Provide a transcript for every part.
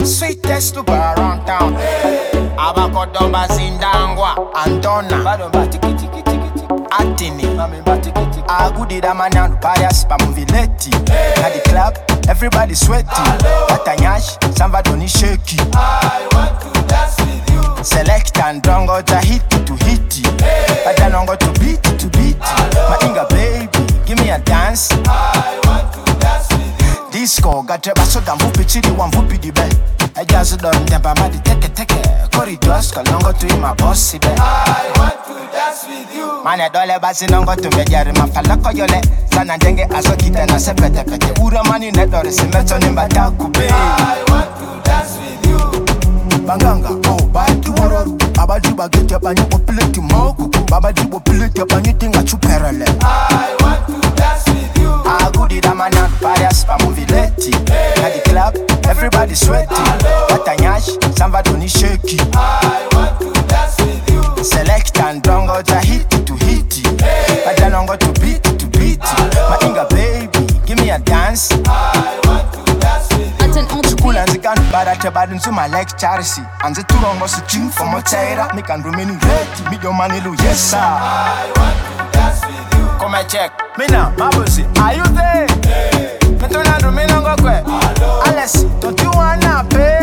Sweetest to around town. Abakodomba Zindangwa, Antona, Badomba Tiki Tiki Tiki Atini, Mamimba Tiki Tiki. Agudi Damanan, Payas, Pamuviletti. At the club, everybody sweaty. Atanyash, Samvadoni shaky. I want to dance with you. Select and drongo to hit to hit. Badanongo to beat to beat. My Inga baby, give me a dance. I want to dance with you. Disco, got a basso damn whoopie chili, one whoopie the bed. I just don't temper my take. Corridors, Kalongo to my bossy bed. I want to dance with you. Man, a dollar basinongo to me, Yarima Falako Yole. Sana Denge, Azokita, and a sepete. Ura money, net or a cemeton in Bataku Bay. I want to dance with you. Banganga, oh, bye tomorrow. Babajiba get up and you populate Moku. Babajiba populate up and you think I should parallel. I want to dance with you. Agudi Damanan, Payas, Pamuviletti. At the club, everybody sweaty. Batanyash, Samvadoni shaky. I want to dance with you. Select and drongo to hit to hit. Badanongo to beat to beat. My Inga baby, give me a dance. I want to dance with you. Cool and the gun, but I tell bad into my legs, charity. And the two on was a tune for Moteira. Make and remain ready, meet your money, yes, sir. I want to dance with you. Come and check. Me now, my bossy, are you there? Me turn and remain on go quick. Alice, don't you wanna pay?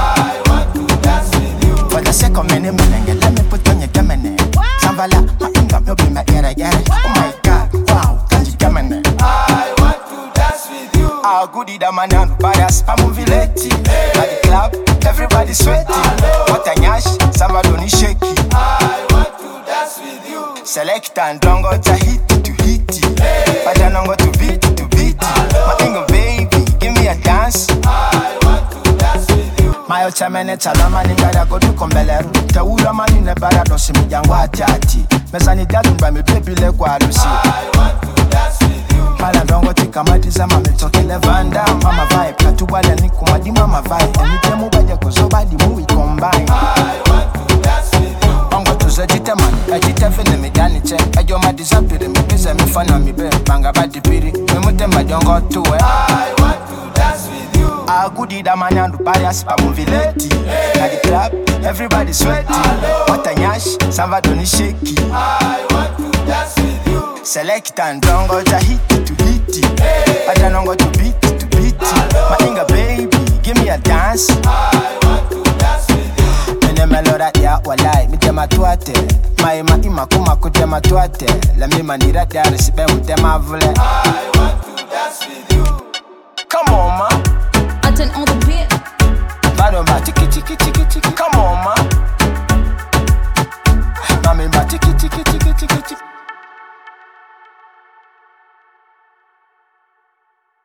I want to dance with you. For the sake of many men, let me put on your gamine. Samvala, my Inga, no be my era. Oh my God, wow, can you gamine? I want to dance with you. Agudi Damanan, Payas, Pamuviletti. At the club, everybody sweaty. Batanyash, Samvadoni shaky. I want to dance with you. Select and drongo to hit to hit. Badanongo to beat to beat. My Inga baby, give me a dance. I want to dance with you. My ochamene chalama ningara go to kombeleru. Taura mani ne barado simi jangwa ati. Mesani dalumba mi baby le kwa lusi. I want to dance with you. Mala ndongo tika matiza mame toke levanda. Mama vibe, katubale ni kumadi mama vibe. Emitemu baje kuzoba di mui combine. I want to dance with you. Ongo tuze jite man, ajite fene mi dani che. Ajo ma disapiri, mi bize mi fana mi be. Manga badi piri, mi mutemba jongo tuwe. I want to dance with you. Agudi Damanan, Payas, Pamuviletti. At the club, everybody sweaty. Batanyash, Samvadoni shaky. I want to dance with you. Select and drongo to hit to hit. Badanongo to beat to beat. My Inga baby, give me a dance. I want to dance with you. Mene melora ya walai, mitema tuate. Maima ima kuma kutema tuate. Lemi manira ya resipe mutema vule. I want to dance with you. Come on, ma. Atten on the beat. Badomba tiki tiki tiki tiki. Come on, ma. Mami ba tiki tiki tiki tiki tiki.